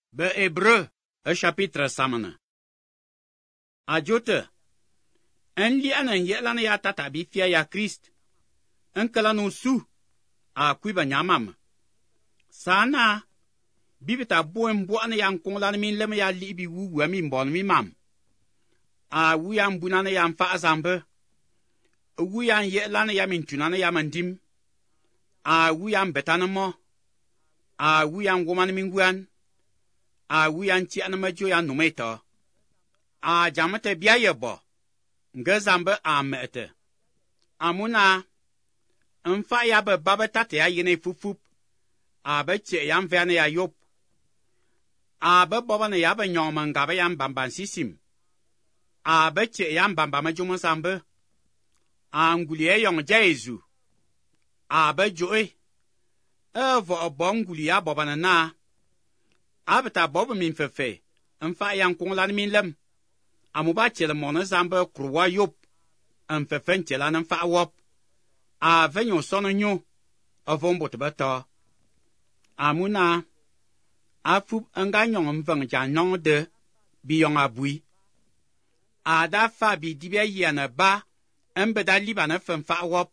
Be Hébreu, un chapitre samana. Ajote, en lian en yelan ya tata bifia ya Christ, en kalanu su, a kuiba nyamam. Sana, bibita boem boan yang konglan min lem ya libi wu min bon mi mam. A wu yan bunana yan fa azambe. Wu yan yelan ya min tunana ya mandim. A wu yan betanamo. A wu yan woman min guan. A wu yan ti anamajo yan numeto. A jamate biaye bo. Nge zambe a mete. Amuna. Nfa ya be babe tate ya yene fufup. A be che yan vene ya yop. A be boba ne ya be nyoma ngabe yan bamban sisim. A be che yan bambama jumo zambe. A ngulie yong jesu. A be joe. Evo obo ngulia boba na. Abeta bob min fefe, nfa yan konglan min lem. Amuba chele mona zambe kruwa yop, fefe nchela nfa wop. A venyo sono nyo, avombo tebeta. Amuna, afup nga nyong mveng jan nong de, biyong abui. A da fa bi dibia yana ba, mbeda liba na fenfa wop.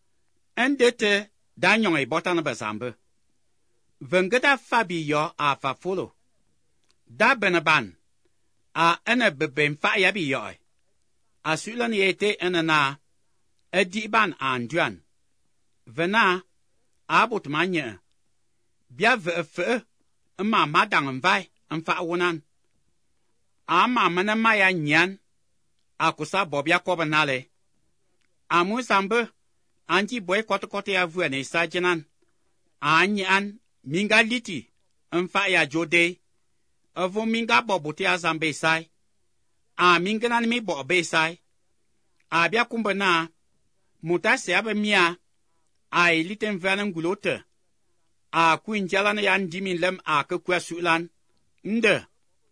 Ndete, da nyong e botan bezambe. Vengeda fabi yo a fa folo. Da beneban. A ene beben fa yabi yo. A sulan yete ene na. E diban anduan. Vena. A bot manye. Bia ve ma madang mvai. Mfa wonan. A ma mene maya nyan. A kusa bobia kobanale. A mu zambe. Anji boy kote ya vuene sa jenan. A nyan. Minga liti, nfa ya jode, avo minga bobote azambe sai, a minga nan mi bobe sai, a bia kumbana, mutase abe mia, a eliten vanen gulote, a kuinjalan yan dimin lem a ke kwa sulan, nde,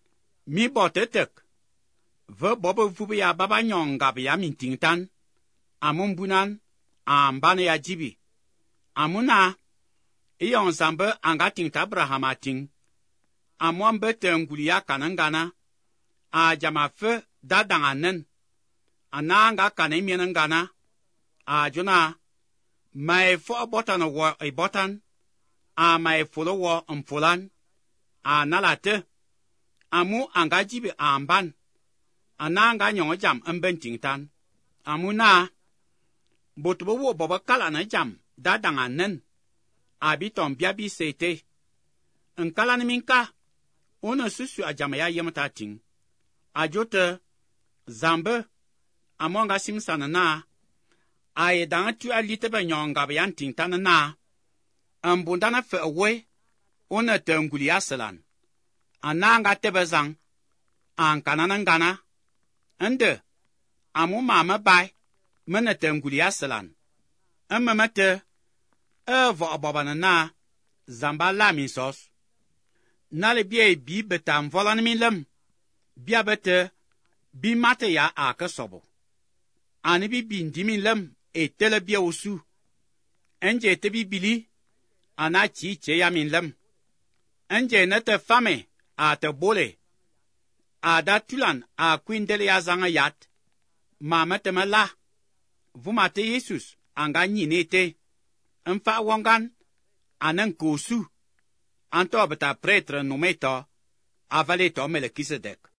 mi botetek, ve bobe vube ya baba nyong gabe ya mintingtan, amumbunan, a mbane ya jibi, amuna, Iyon zambe anga ting Abraham ating. Amwan bete ngulia kanangana. A jamafe dadanganen. Ana anga kanemien ngana. A jona. Mae fo botan wo e botan. A mae folo wo mfolan. A nalate. Amu anga jibi amban. Ana anga nyong jam mbenting tan. Amu na. Botubo wo boba kala na jam dadanganen. Abiton biabi sete. Nkalan minka. Ono susu ajamaya yemta ting. Ajote. Zambe. Amonga simsana na. Aye dan tu alite be nyonga bayan ting tan na. Mbundana fe awe. Ono te nguli aselan. Ananga tebe zang. Ankanana ngana. Ende. Amu mama bay. Mene te nguli aselan. Mmemete. Evo abobana na, zamba la min sos. Nale bie bi beta mvolan min lem. Bia bete, bi mate ya ake sobo. Ani bi bindi min lem, e tele bia osu. Enje te bi bili, ana chi che ya min lem. Enje nete fame, a te bole. A da tulan, a kwindele ya zanga yat. Mama te me la. Vumate Jesus, anga nyine te. Nfa wangan, anen kosu. Anto beta pretre numeto, avaleto Melkisedek.